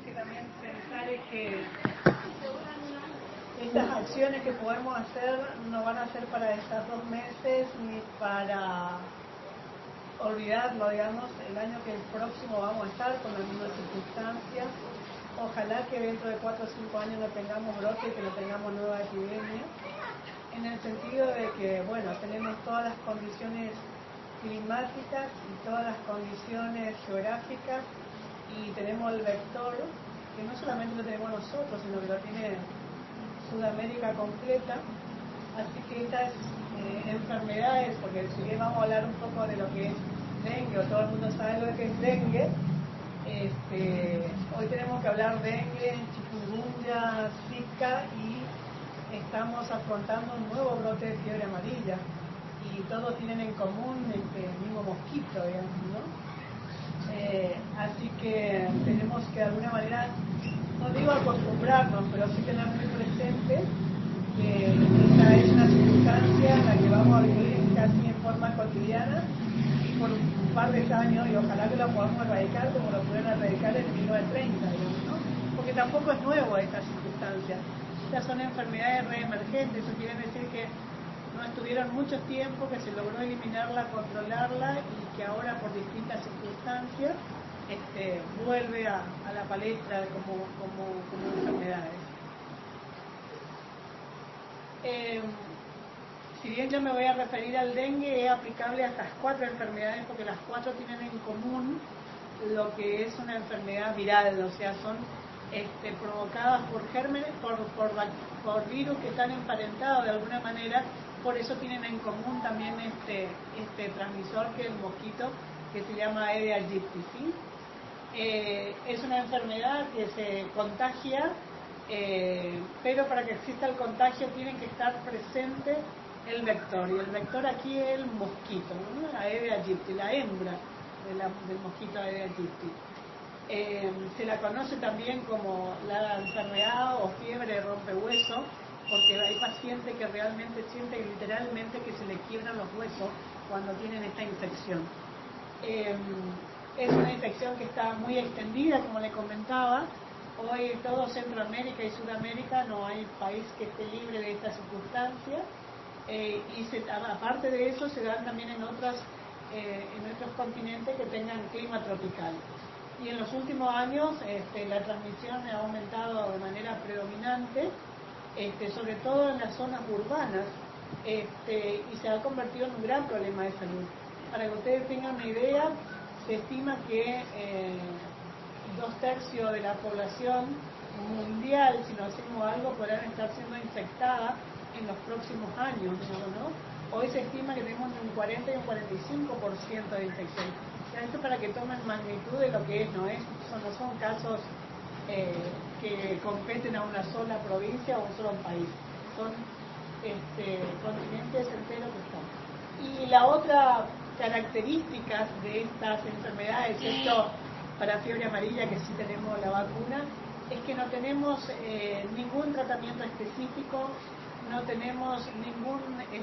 que también pensar es que estas acciones que podemos hacer no van a ser para estos 2 meses ni para olvidarlo, digamos, el año que el próximo vamos a estar con las mismas circunstancias. Ojalá que dentro de 4 o 5 años no tengamos brote y que no tengamos nueva epidemia, en el sentido de que, bueno, tenemos todas las condiciones climáticas y todas las condiciones geográficas y tenemos el vector, que no solamente lo tenemos nosotros, sino que lo tiene Sudamérica completa. Así que estas enfermedades, porque si bien vamos a hablar un poco de lo que es dengue, o todo el mundo sabe lo que es dengue, hoy tenemos que hablar dengue, chikungunya, zika, y estamos afrontando un nuevo brote de fiebre amarilla, y todos tienen en común el mismo mosquito, digamos, ¿no? Así que tenemos que de alguna manera, no digo acostumbrarnos, pero sí tener muy presente que esta es una circunstancia en la que vamos a vivir casi en forma cotidiana por un par de años, y ojalá que lo podamos erradicar como lo pudieron erradicar en 1930, digamos, ¿no? Porque tampoco es nuevo esta circunstancia. Estas son enfermedades reemergentes, eso quiere decir que no estuvieron mucho tiempo, que se logró eliminarla, controlarla, y que ahora por distintas circunstancias vuelve a la palestra como enfermedades. Si bien yo me voy a referir al dengue, es aplicable a estas 4 enfermedades, porque las 4 tienen en común lo que es una enfermedad viral, o sea, son provocadas por gérmenes, por virus que están emparentados de alguna manera. Por eso tienen en común también este transmisor, que es el mosquito, que se llma Aedes aegypti, ¿sí? Es una enfermedad que se contagia, pero para que exista el contagio tienen que estar presente el vector, y el vector aquí es el mosquito, ¿no? Aedes aegypti, la hembra del mosquito Aedes aegypti. Se la conoce también como la enfermedad o fiebre de rompehueso, porque hay pacientes que realmente sienten literalmente que se les quiebran los huesos cuando tienen esta infección. Es una infección que está muy extendida, como le comentaba. Hoy en todo Centroamérica y Sudamérica no hay país que esté libre de esta circunstancia, aparte de eso se dan también en otros continentes que tengan clima tropical. Y en los últimos años la transmisión ha aumentado de manera predominante, sobre todo en las zonas urbanas, y se ha convertido en un gran problema de salud. Para que ustedes tengan una idea, se estima que 2/3 de la población mundial, si no hacemos algo, podrán estar siendo infectadas en los próximos años, ¿no? Hoy se estima que tenemos un 40 y un 45% de infección. Esto para que tomen magnitud de lo que es, no son casos que competen a una sola provincia o a un solo país, son continentes enteros que están. Y la otra característica de estas enfermedades, excepto para fiebre amarilla, que sí tenemos la vacuna, es que no tenemos ningún tratamiento específico, no tenemos ningún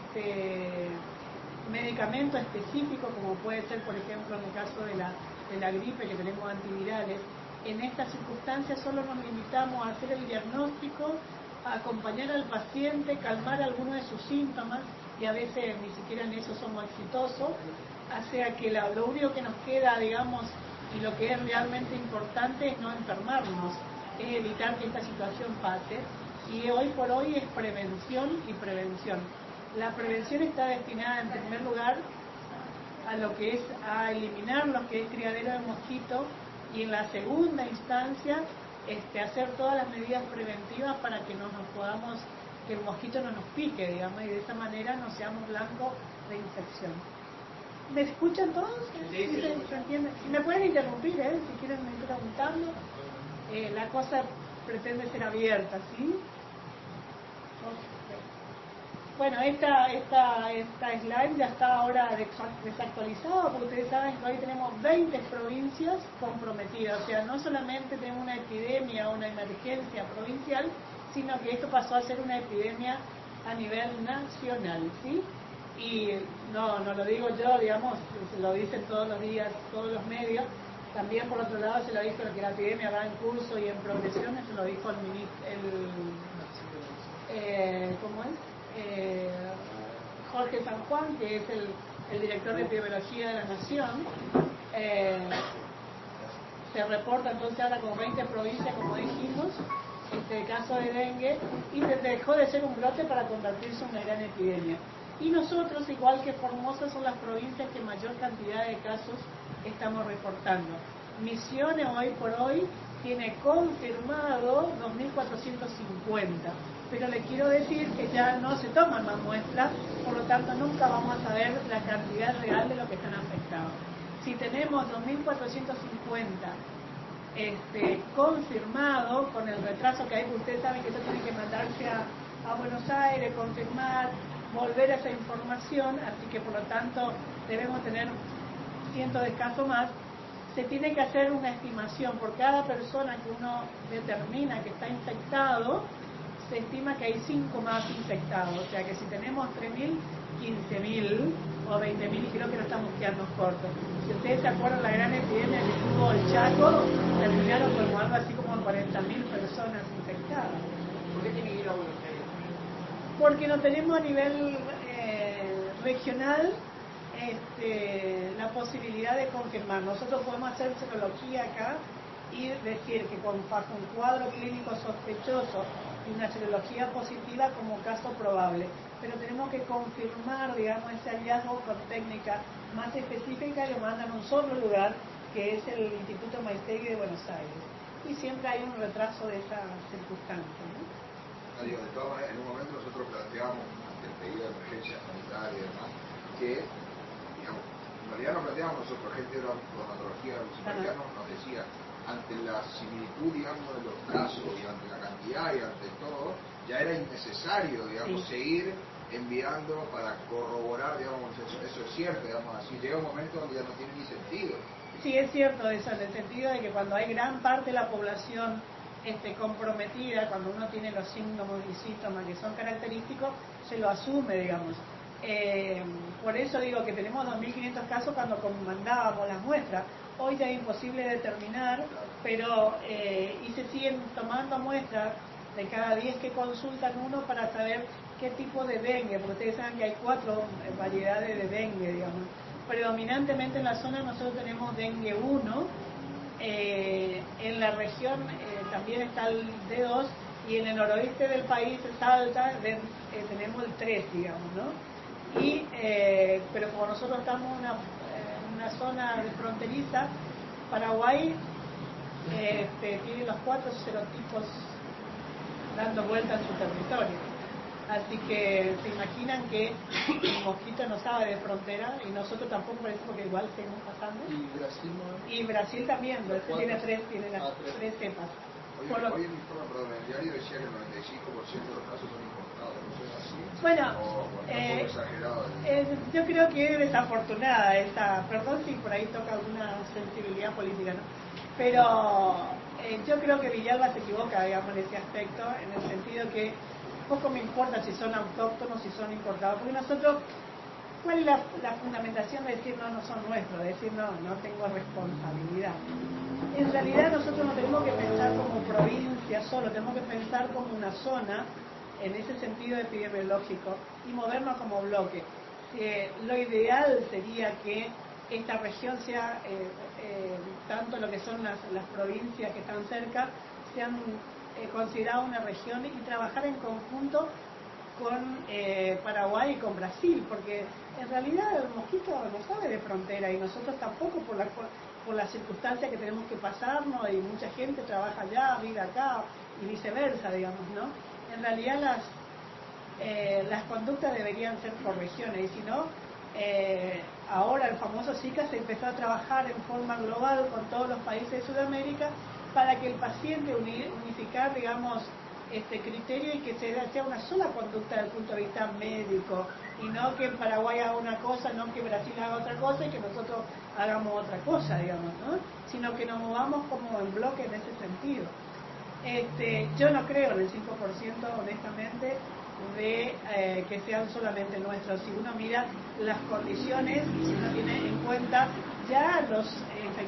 medicamento específico, como puede ser, por ejemplo, en el caso de la gripe, que tenemos antivirales. En estas circunstancias solo nos limitamos a hacer el diagnóstico, a acompañar al paciente, calmar algunos de sus síntomas, y a veces ni siquiera en eso somos exitosos. O sea que lo único que nos queda, digamos, y lo que es realmente importante es no enfermarnos, es evitar que esta situación pase, y hoy por hoy es prevención y prevención. La prevención está destinada en primer lugar a lo que es a eliminar lo que es criadero de mosquitos, y en la segunda instancia hacer todas las medidas preventivas para que que el mosquito no nos pique, digamos, y de esa manera no seamos blancos de infección. ¿Me escuchan todos? ¿Sí se entiende? Si me pueden interrumpir, si quieren ir preguntando. La cosa pretende ser abierta, ¿sí? Okay. Bueno, esta slide ya está ahora desactualizada, porque ustedes saben que hoy tenemos 20 provincias comprometidas. O sea, no solamente tenemos una epidemia o una emergencia provincial, sino que esto pasó a ser una epidemia a nivel nacional, ¿sí? Y no lo digo yo, digamos, lo dicen todos los días, todos los medios, También por otro lado se lo dijo que la epidemia va en curso y en progresión, eso lo dijo el ¿cómo es? Jorge San Juan, que es el director de epidemiología de la Nación. Se reporta entonces ahora como 20 provincias, como dijimos, caso de dengue, y dejó de ser un brote para convertirse en una gran epidemia. Y nosotros, igual que Formosa, son las provincias que mayor cantidad de casos estamos reportando. Misiones hoy por hoy tiene confirmado 2.450, pero le quiero decir que ya no se toman más muestras, por lo tanto nunca vamos a saber la cantidad real de lo que están afectados. Si tenemos 2.450 confirmado, con el retraso que hay, que ustedes saben que eso tiene que mandarse a Buenos Aires, confirmar, volver a esa información, así que por lo tanto debemos tener cientos de casos más. Se tiene que hacer una estimación por cada persona que uno determina que está infectado. Se estima que hay 5 más infectados, o sea que si tenemos 3.000, 15.000 o 20.000, y creo que no estamos quedando cortos. Si ustedes se acuerdan la gran epidemia que tuvo el Chaco, terminaron como algo así como 40.000 personas infectadas. ¿Por qué tiene que ir a Buenos Aires? Porque no tenemos a nivel regional la posibilidad de confirmar. Nosotros podemos hacer serología acá y decir que bajo un cuadro clínico sospechoso y una serología positiva como caso probable, pero tenemos que confirmar, digamos, ese hallazgo con técnica más específica y lo mandan a un solo lugar, que es el Instituto Maiztegui de Buenos Aires, y siempre hay un retraso de esa circunstancia, ¿no? De todas maneras, en un momento nosotros planteamos, ante el pedido de emergencia sanitaria y demás, que, digamos, en realidad no planteamos nosotros, gente de la bromatología luciferiana nos decía, ante la similitud, digamos, de los casos y ante la cantidad y ante todo, ya era innecesario, digamos, seguir enviando para corroborar, digamos, eso es cierto, digamos, así llega un momento donde ya no tiene ni sentido. Sí, es cierto eso, en el sentido de que cuando hay gran parte de la población comprometida, cuando uno tiene los síntomas y síntomas que son característicos, se lo asume, digamos. Por eso digo que tenemos 2.500 casos cuando mandábamos las muestras. Hoy ya es imposible determinar, pero y se siguen tomando muestras de cada 10 que consultan uno para saber qué tipo de dengue, porque ustedes saben que hay 4 variedades de dengue, digamos. Predominantemente en la zona nosotros tenemos dengue 1, en la región también está el D2, y en el noroeste del país, Salta, tenemos el 3, digamos, ¿no? Y, pero como nosotros estamos en una zona de fronteriza, Paraguay tiene los 4 serotipos dando vuelta en su territorio. Así que se imaginan que el mosquito no sabe de frontera, y nosotros tampoco, parece, porque igual seguimos pasando. ¿Y Brasil no? Y Brasil también, tiene las 3 cepas. Hoy en el informe, perdón, en el diario decía que el 95% de los casos son importados, ¿no es así? Bueno, o exagerado. Yo creo que es desafortunada esta, perdón si por ahí toca alguna sensibilidad política, ¿no? Pero yo creo que Villalba se equivoca, digamos, en ese aspecto, en el sentido que poco me importa si son autóctonos, si son importados, porque nosotros, ¿cuál es la fundamentación de decir no son nuestros, de decir no tengo responsabilidad? En realidad nosotros no tenemos que pensar como provincia solo, tenemos que pensar como una zona, en ese sentido epidemiológico, y movernos como bloque. Lo ideal sería que esta región sea, tanto lo que son las provincias que están cerca, sean consideradas una región, y trabajar en conjunto con Paraguay y con Brasil, porque en realidad el mosquito no sabe de frontera, y nosotros tampoco, por las circunstancias que tenemos que pasarnos, y mucha gente trabaja allá, vive acá, y viceversa, digamos, ¿no? En realidad las conductas deberían ser por regiones, y si no, ahora el famoso Zika se empezó a trabajar en forma global con todos los países de Sudamérica, para que el paciente unificar, digamos, este criterio, y que sea una sola conducta desde el punto de vista médico, y no que en Paraguay haga una cosa, no que Brasil haga otra cosa y que nosotros hagamos otra cosa, digamos, ¿no? Sino que nos movamos como en bloque en ese sentido. Yo no creo en el 5%, honestamente, de que sean solamente nuestros. Si uno mira las condiciones, y si uno tiene en cuenta ya los infectados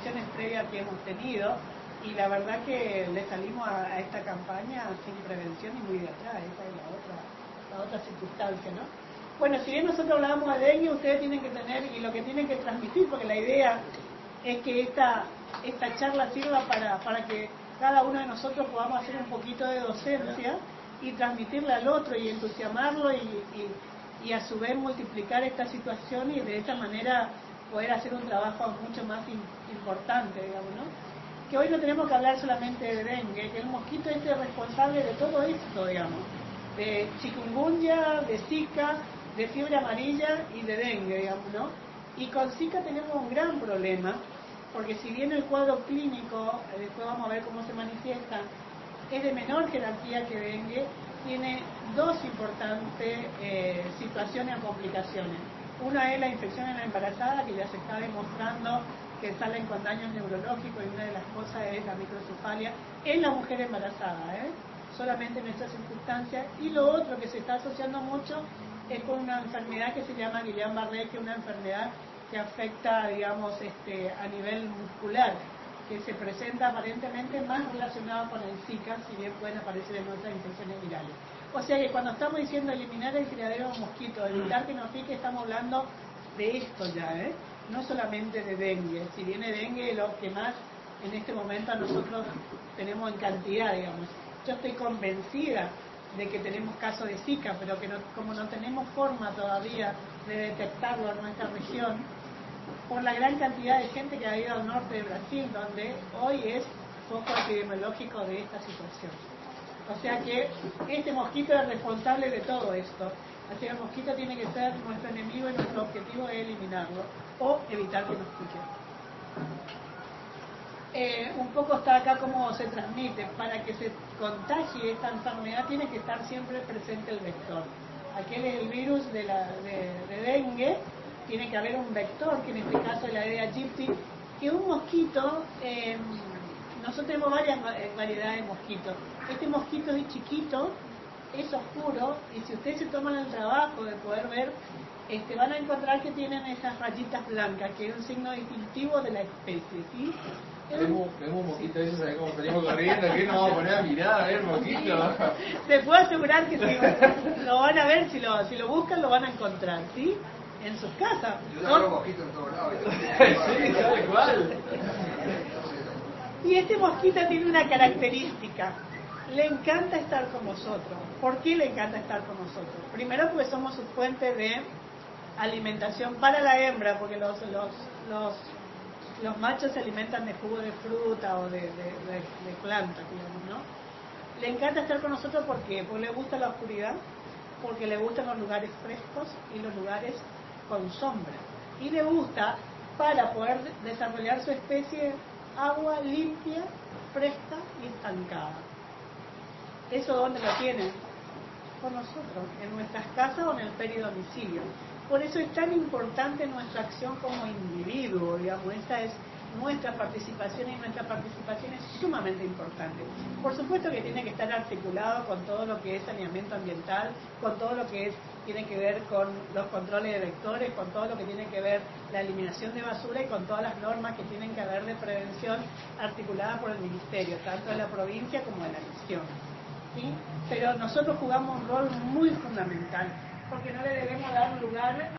intervenciones previas que hemos tenido, y la verdad que le salimos a esta campaña sin prevención y muy de atrás. Esa es la otra circunstancia, ¿no? Bueno, si bien nosotros hablábamos de dengue, ustedes tienen que tener, y lo que tienen que transmitir, porque la idea es que esta charla sirva para que cada uno de nosotros podamos hacer un poquito de docencia y transmitirle al otro y entusiasmarlo y a su vez multiplicar esta situación y de esa manera poder hacer un trabajo mucho más importante, digamos, ¿no? Que hoy no tenemos que hablar solamente de dengue, que el mosquito es el responsable de todo esto, digamos, de chikungunya, de Zika, de fiebre amarilla y de dengue, digamos, ¿no? Y con Zika tenemos un gran problema, porque si bien el cuadro clínico, después vamos a ver cómo se manifiesta, es de menor jerarquía que dengue, tiene dos importantes situaciones o complicaciones. Una es la infección en la embarazada, que ya se está demostrando que salen con daños neurológicos, y una de las cosas es la microcefalia en la mujer embarazada, solamente en estas circunstancias. Y lo otro que se está asociando mucho es con una enfermedad que se llama Guillain-Barré, que es una enfermedad que afecta, digamos, a nivel muscular, que se presenta aparentemente más relacionado con el Zika, si bien pueden aparecer en otras infecciones virales. O sea que cuando estamos diciendo eliminar el criadero de mosquitos, evitar que nos pique, estamos hablando de esto ya, no solamente de dengue. Si viene dengue, lo que más en este momento a nosotros tenemos en cantidad, digamos. Yo estoy convencida de que tenemos casos de Zika, pero que no, como no tenemos forma todavía de detectarlo en nuestra región, por la gran cantidad de gente que ha ido al norte de Brasil, donde hoy es foco epidemiológico de esta situación. O sea que este mosquito es responsable de todo esto. Así que el mosquito tiene que ser nuestro enemigo y nuestro objetivo es eliminarlo o evitar que nos pique. Un poco está acá cómo se transmite. Para que se contagie esta enfermedad tiene que estar siempre presente el vector. Aquel es el virus de dengue. Tiene que haber un vector, que en este caso es la Aedes aegypti, que un mosquito, nosotros tenemos varias variedades de mosquitos. Este mosquito es chiquito, es oscuro, y si ustedes se toman el trabajo de poder ver, van a encontrar que tienen esas rayitas blancas, que es un signo distintivo de la especie, ¿sí? Vemos un mosquito de esos, ¿sabes cómo salimos corriendo? ¿Qué nos vamos a poner a mirar a ver el mosquito? Se puede asegurar que si lo van a ver, si lo buscan, lo van a encontrar, ¿sí? En sus casas. Yo agarro mosquitos en todos lados. Sí, ¿sabe cuál? Y este mosquito tiene una característica. Le encanta estar con nosotros. ¿Por qué le encanta estar con nosotros? Primero porque somos su fuente de alimentación para la hembra, porque los machos se alimentan de jugo de fruta o de planta, digamos, ¿no? Le encanta estar con nosotros porque le gusta la oscuridad, porque le gustan los lugares frescos y los lugares con sombra. Y le gusta, para poder desarrollar su especie, agua limpia, fresca y estancada. ¿Eso dónde lo tienen? Con nosotros, en nuestras casas o en el peridomicilio. Por eso es tan importante nuestra acción como individuo, digamos. Esta es nuestra participación, y nuestra participación es sumamente importante. Por supuesto que tiene que estar articulado con todo lo que es saneamiento ambiental, con todo lo que tiene que ver con los controles de vectores, con todo lo que tiene que ver la eliminación de basura y con todas las normas que tienen que haber de prevención articuladas por el Ministerio, tanto de la provincia como de la nación, ¿sí? Pero nosotros jugamos un rol muy fundamental, porque no le debemos dar un lugar